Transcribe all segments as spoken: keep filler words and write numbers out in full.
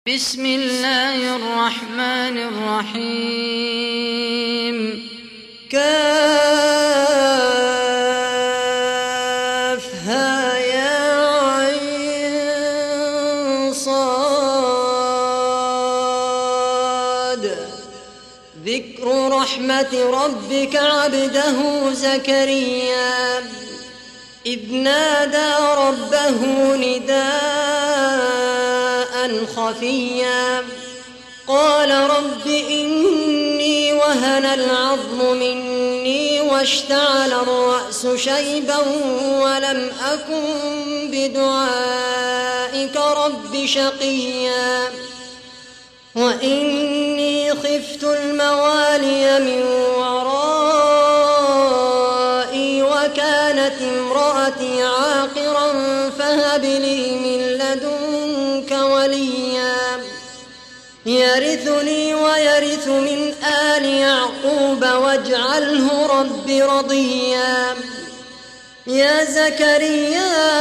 بسم الله الرحمن الرحيم. كافها يا عين صاد. ذكر رحمة ربك عبده زكريا إذ نادى ربه نداء خفيا قال رب إني وهن العظم مني واشتعل الرأس شيبا ولم أكن بدعائك رب شقيا وإني خفت الموالي من ورائي وكانت امرأتي عاقرا فهب لي من لدنك وليا يرثني ويرث من آل يعقوب واجعله رب رضيا. يا زكريا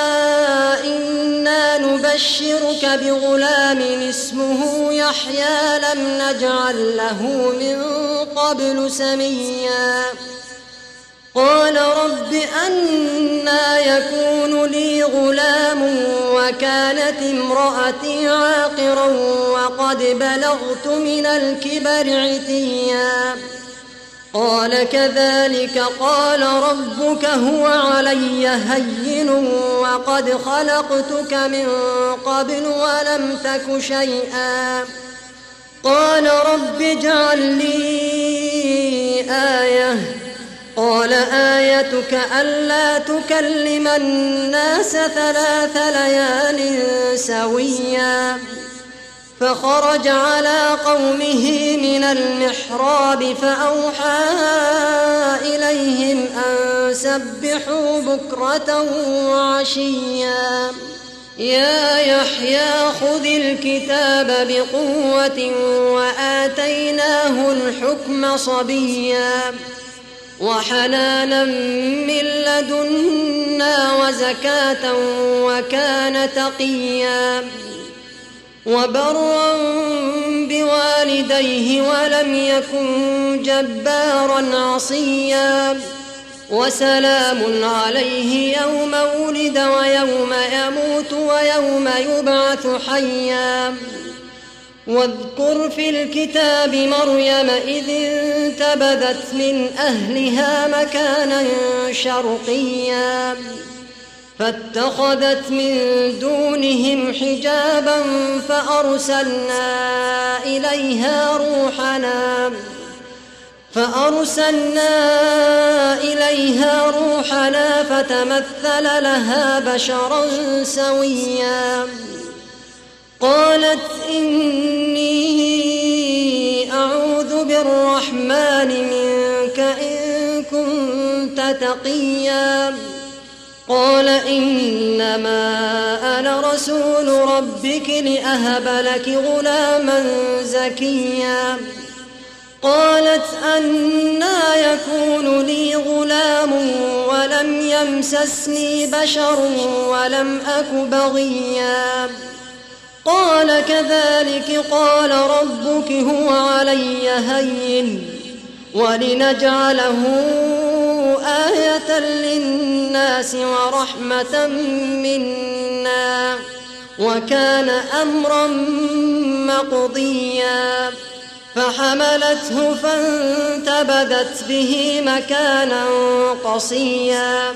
إنا نبشرك بغلام اسمه يحيى لم نجعل له من قبل سميا. قال رب أنى يكون لي غلام وكانت امرأتي عاقرا وقد بلغت من الكبر عتيا. قال كذلك قال ربك هو علي هين وقد خلقتك من قبل ولم تك شيئا. قال رب اجعل لي آية. قال آيتك ألا تكلم الناس ثلاث ليال سويا. فخرج على قومه من المحراب فأوحى إليهم أن سبحوا بكرة وعشيا. يا يحيى خذ الكتاب بقوة وآتيناه الحكم صبيا وحنانا من لدنا وزكاة وكان تقيا وبرا بوالديه ولم يكن جبارا عصيا. وسلام عليه يوم ولد ويوم يموت ويوم يبعث حيا. واذكر في الكتاب مريم إذ انتبذت من أهلها مكانا شرقيا فاتخذت من دونهم حجابا فأرسلنا إليها روحنا فأرسلنا إليها روحنا فتمثل لها بشرا سويا. قالت إني أعوذ بالرحمن منك إن كنت تقيا. قال إنما أنا رسول ربك لأهب لك غلاما زكيا. قالت أنى يكون لي غلام ولم يمسسني بشر ولم أك بغيا. قال كذلك قال ربك هو علي هين ولنجعله آية للناس ورحمة منا وكان أمرا مقضيا. فحملته فانتبذت به مكانا قصيا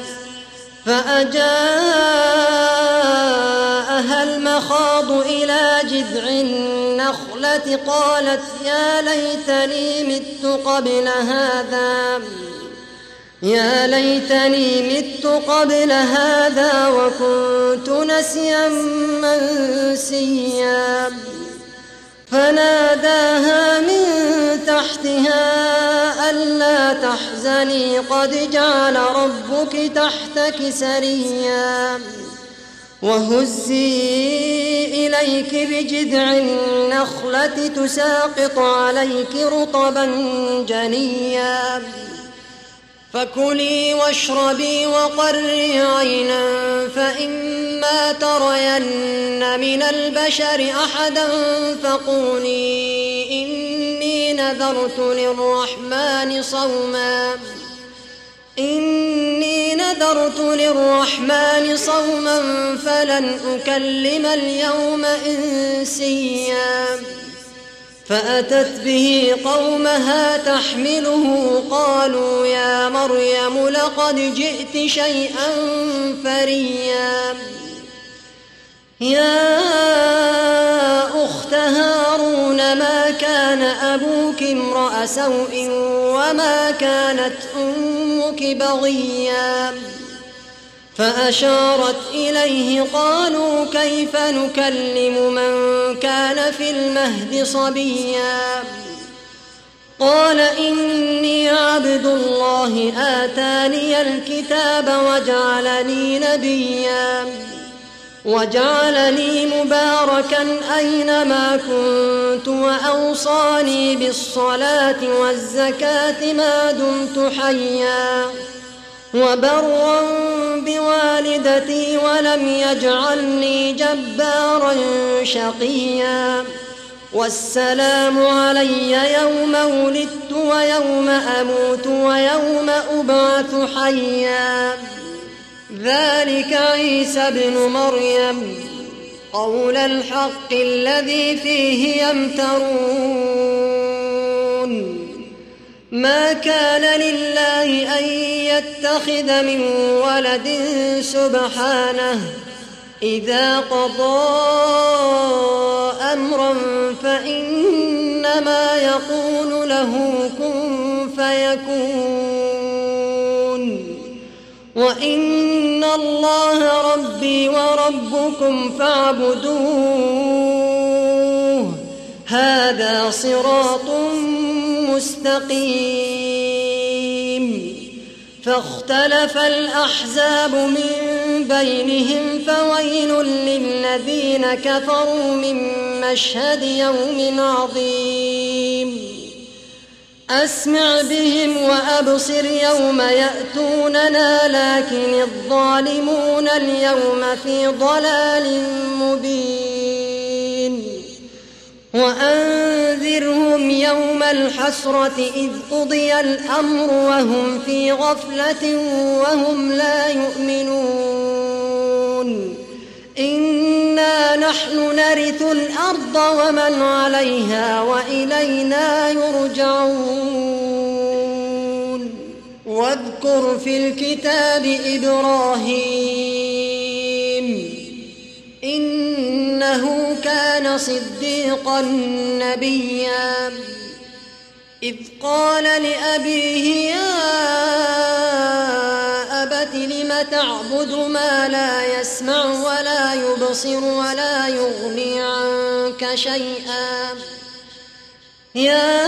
فأجاءها المخاض إلى جذع النخلة قالت يا ليتني مت قبل هذا يا ليتني مت قبل هذا وكنت نسيا منسيا. فناداها من تحتها ألا تحزني قد جعل ربك تحتك سريا. وهزي إليك بجذع النخلة تساقط عليك رطبا جنيا. فكلي واشربي وقري عينا فإما ترين من البشر أحدا فقولي إني نذرت للرحمن صوما إني نذرت للرحمن صوما فلن أكلم اليوم إنسيا فأتت به قومها تحمله قالوا يا مريم لقد جئت شيئا فريا يا أخت هارون ما كان أبوك امرأ سوء وما كانت أمك بغيا فأشارت إليه قالوا كيف نكلم من كان في المهد صبيا قال إني عبد الله آتاني الكتاب وجعلني نبيا وجعلني مباركا أينما كنت وأوصاني بالصلاة والزكاة ما دمت حيا وبرا بوالدتي ولم يجعلني جبارا شقيا والسلام علي يوم ولدت ويوم أموت ويوم أبعث حيا ذلك عيسى ابن مريم قول الحق الذي فيه يمترون ما كان لله أن يتخذ من ولد سبحانه إذا قضى أمرا فإنما يقول له كن فيكون وإن الله ربي وربكم فاعبدوه هذا صراط مستقيم فاختلف الأحزاب من بينهم فويل للذين كفروا من مشهد يوم عظيم أسمع بهم وأبصر يوم يأتوننا لكن الظالمون اليوم في ضلال مبين وأنذرهم يوم الحسرة إذ قضي الأمر وهم في غفلة وهم لا يؤمنون إنا نحن نرث الأرض ومن عليها وإلينا يرجعون واذكر في الكتاب إبراهيم إنه كان صديقا نبيا إذ قال لأبيه يا أبت لم تعبد ما لا يسمع ولا يبصر ولا يغني عنك شيئا يا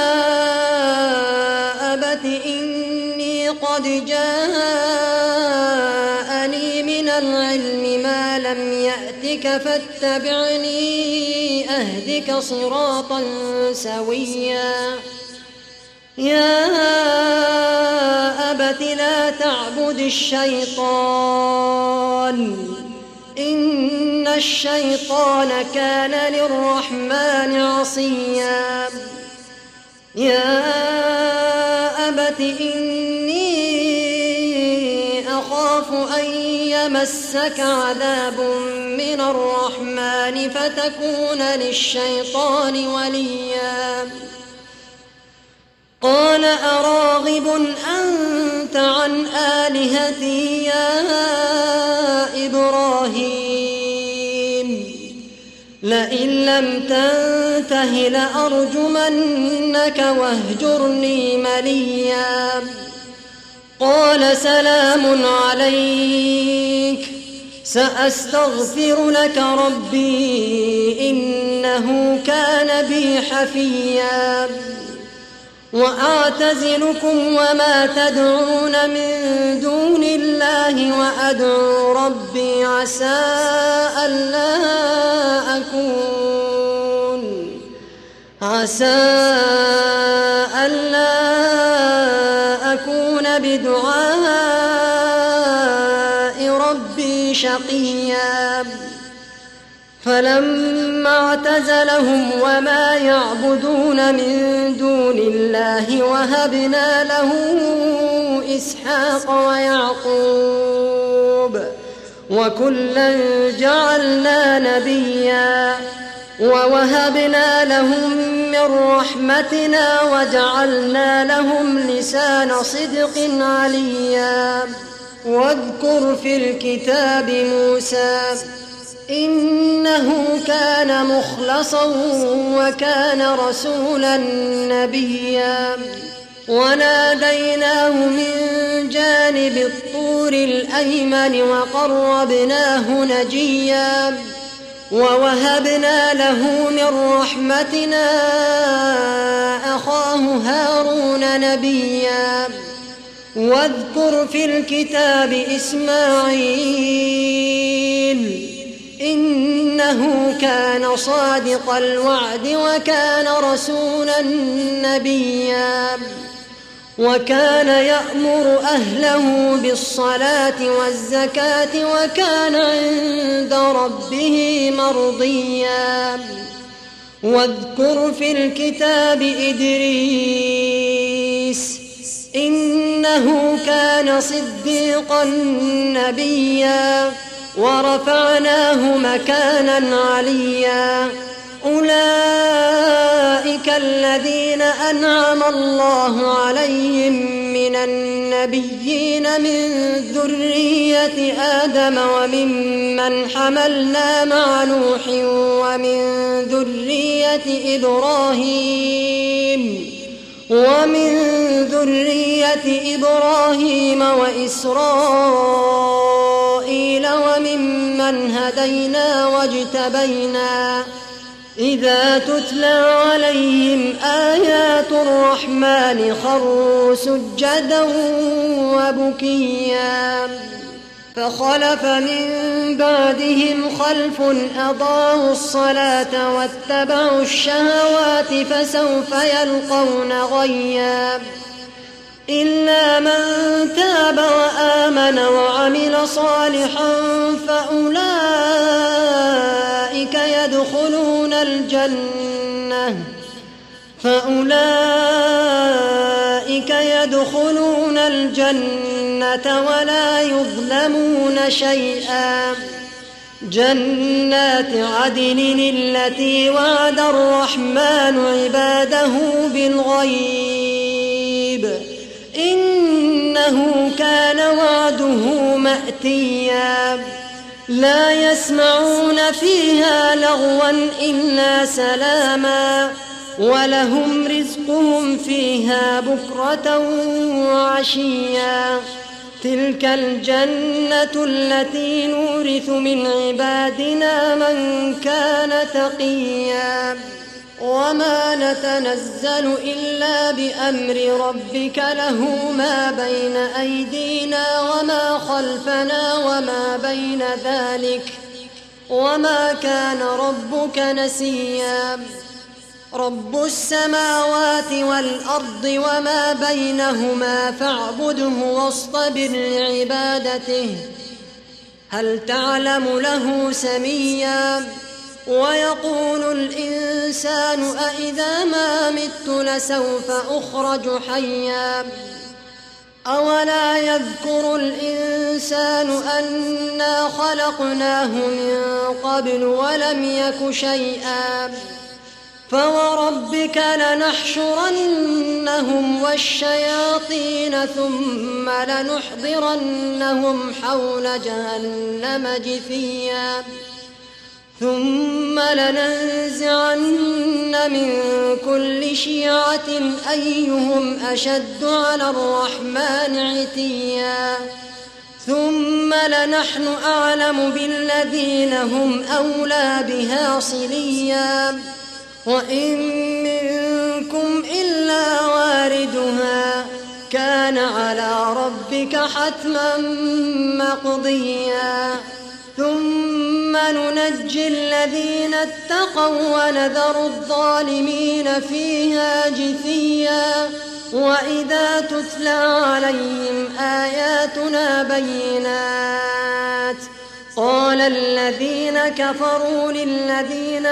أبت إني قد جاءني من العلم ما لم يأتك فاتبعني أهدك صراطا سويا يا أبت لا تعبد الشيطان إن الشيطان كان للرحمن عصيا يا أبت إني أخاف أن يمسك عذاب من الرحمن فتكون للشيطان وليا قال أراغب أنت عن آلهتي يا إبراهيم لئن لم تنته لأرجمنك واهجرني مليا قال سلام عليك سأستغفر لك ربي إنه كان بي حفيا وأعتزلكم وما تدعون من دون الله وأدعو ربي عسى ألا أكون عسى ألا أكون بدعاء ربي شقيا فلما اعتزلهم وما يعبدون من دون الله وهبنا له إسحاق ويعقوب وكلا جعلنا نبيا ووهبنا لهم من رحمتنا وجعلنا لهم لسان صدق عليا واذكر في الكتاب موسى إنه كان مخلصا وكان رسولا نبيا وناديناه من جانب الطور الأيمن وقربناه نجيا ووهبنا له من رحمتنا أخاه هارون نبيا واذكر في الكتاب إسماعيل إنه كان صادق الوعد وكان رسولا نبيا وكان يأمر أهله بالصلاة والزكاة وكان عند ربه مرضيا واذكر في الكتاب إدريس إنه كان صديقا نبيا ورفعناه مكانا عليا أولئك الذين أنعم الله عليهم من النبيين من ذرية آدم وممن حملنا مع نوح ومن ذرية إبراهيم ومن ذرية إبراهيم وإسرائيل وممن هدينا واجتبينا إذا تتلى عليهم آيات الرحمن خروا سجدا وبكيا فخلف من بعدهم خلف أضاعوا الصلاة واتبعوا الشهوات فسوف يلقون غيا إلا من تاب وآمن وعمل صالحا فأولئك يدخلون الجنة فأولئك يدخلون الجنة ولا يظلمون شيئا جنات عدن التي وعد الرحمن عباده بالغيب إنه كان وعده مأتيا لا يسمعون فيها لغوا إلا سلاما ولهم رزقهم فيها بكرة وعشيا تلك الجنة التي نورث من عبادنا من كان تقيا وما نتنزل إلا بأمر ربك له ما بين أيدينا وما خلفنا وما بين ذلك وما كان ربك نسيا رب السماوات والأرض وما بينهما فاعبده واصطبر لعبادته هل تعلم له سميا ويقول الإنسان أإذا ما مت لسوف أخرج حيا أولا يذكر الإنسان أنا خلقناه من قبل ولم يك شيئا فوربك لنحشرنهم والشياطين ثم لنحضرنهم حول جهنم جثيا ثم لننزعن من كل شيعة أيهم أشد على الرحمن عتيا ثم لنحن أعلم بالذين هم أولى بها صليا وإن منكم إلا واردها كان على ربك حتما مقضيا ثم ننجي الذين اتقوا ونذر الظالمين فيها جثيا وإذا تتلى عليهم آياتنا بينات قال الذين كفروا للذين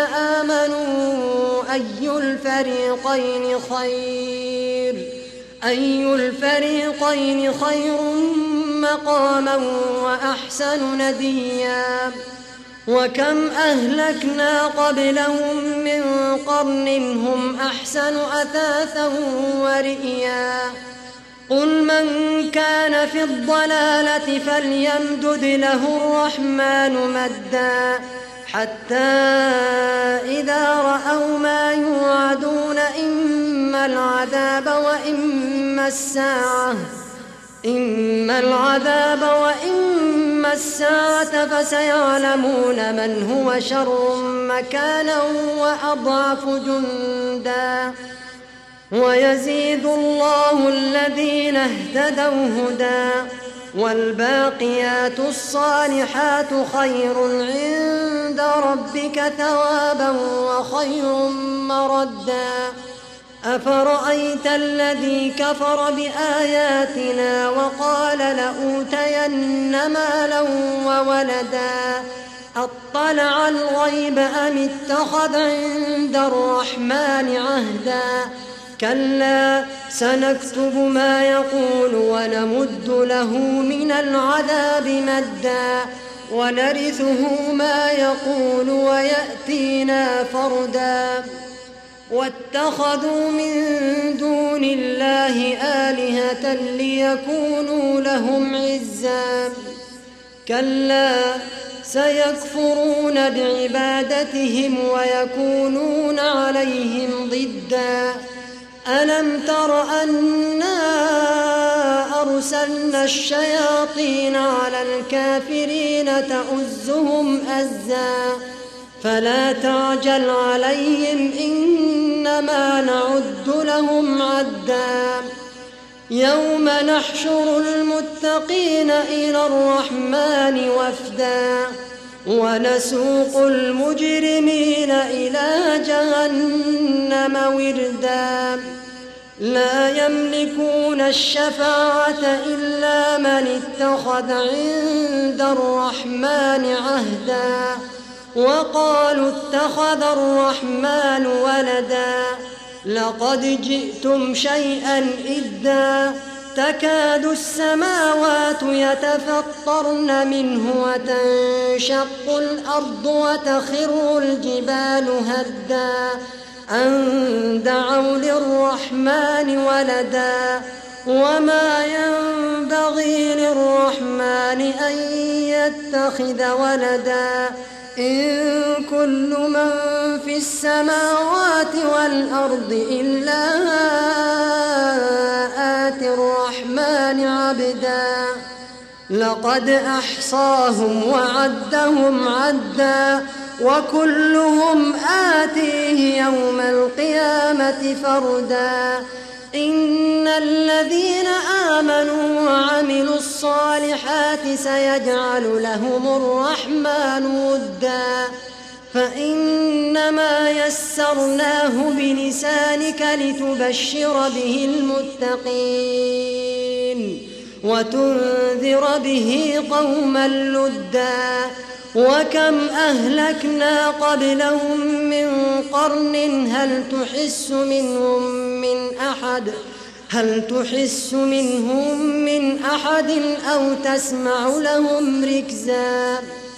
آمنوا أي الفريقين خير أي الفريقين خير مقاما وأحسن نديا وكم أهلكنا قبلهم من قرن هم أحسن أثاثا ورئيا قل من كان في الضلالة فليمدد له الرحمن مدا حتى إذا رأوا ما يوعدون إما العذاب وإما الساعة إما العذاب وإما الساعة فسيعلمون من هو شر مكانا وأضعف جندا ويزيد الله الذين اهتدوا هدى والباقيات الصالحات خير عند ربك ثوابا وخير مردا أفرأيت الذي كفر بآياتنا وقال لأوتين مالا وولدا أطلع الغيب أم اتخذ عند الرحمن عهدا كلا سنكتب ما يقول ونمد له من العذاب مدا ونرثه ما يقول ويأتينا فردا واتخذوا من دون الله آلهة ليكونوا لهم عزا كلا سيكفرون بعبادتهم ويكونون عليهم ضدا ألم تر أنا أرسلنا الشياطين على الكافرين تؤزهم أزا فلا تعجل عليهم إنما نعد لهم عدا يوم نحشر المتقين إلى الرحمن وفدا ونسوق المجرمين إلى جهنم وردا لا يملكون الشفاعة إلا من اتخذ عند الرحمن عهدا وقالوا اتخذ الرحمن ولدا لقد جئتم شيئا إدا تكاد السماوات يتفطرن منه وتنشق الأرض وتخر الجبال هدا أن دعوا للرحمن ولدا وما ينبغي للرحمن أن يتخذ ولدا إن كل من في السماوات والأرض إلا آتي الرحمن عبدا لقد أحصاهم وعدهم عدا وكلهم آتيه يوم القيامة فردا إن الذين آمنوا وعملوا الصالحات سيجعل لهم الرحمن ودا فإنما يسرناه بلسانك لتبشر به المتقين وتنذر به قوما لدا وكم أهلكنا قبلهم من قرن هل تحس منهم من أحد هل تحس منهم من أحد أو تسمع لهم ركزا